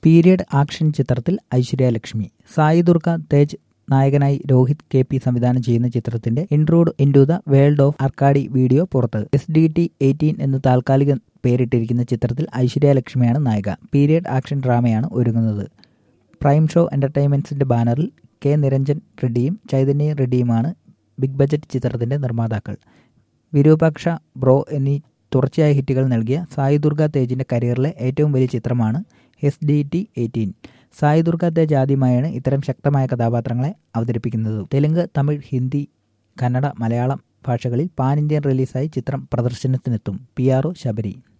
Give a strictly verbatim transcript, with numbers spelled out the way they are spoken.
Period action ചിത്രത്തിൽ ഐശ്വര്യ ലക്ഷ്മി. സായി ദുർഗ തേജ് നായകനായി Rohit K P സംവിധാനം ചെയ്യുന്ന ചിത്രത്തിന്റെ intrude into the world of അർക്കാഡി വീഡിയോ പുറത്ത്. എസ് ഡി ടി എയ്റ്റീൻ എന്ന് താൽക്കാലിക പേരിട്ടിരിക്കുന്ന ചിത്രത്തിൽ ഐശ്വര്യ ലക്ഷ്മിയാണ് നായിക. പീരിയഡ് ആക്ഷൻ ഡ്രാമയാണ് ഒരുങ്ങുന്നത്. പ്രൈം ഷോ എന്റർടൈൻമെന്റ്സിന്റെ ബാനറിൽ കെ നിരഞ്ജൻ റെഡ്ഡിയും ചൈതന്യ റെഡ്ഡിയുമാണ് ബിഗ് ബജറ്റ് ചിത്രത്തിന്റെ നിർമ്മാതാക്കൾ. വിരൂപാക്ഷ, ബ്രോ എന്നീ തുടർച്ചയായ ഹിറ്റുകൾ നൽകിയ സായി ദുർഗ തേജിന്റെ കരിയറിലെ ഏറ്റവും വലിയ ചിത്രമാണ് S D T eighteen. Sai Durga Tej ആദ്യമായാണ് ഇത്തരം ശക്തമായ കഥാപാത്രങ്ങളെ അവതരിപ്പിക്കുന്നത്. തെലുങ്ക്, തമിഴ്, ഹിന്ദി, കന്നഡ, മലയാളം ഭാഷകളിൽ പാൻ ഇന്ത്യൻ റിലീസായി ചിത്രം പ്രദർശനത്തിനെത്തും. P R O Sabari.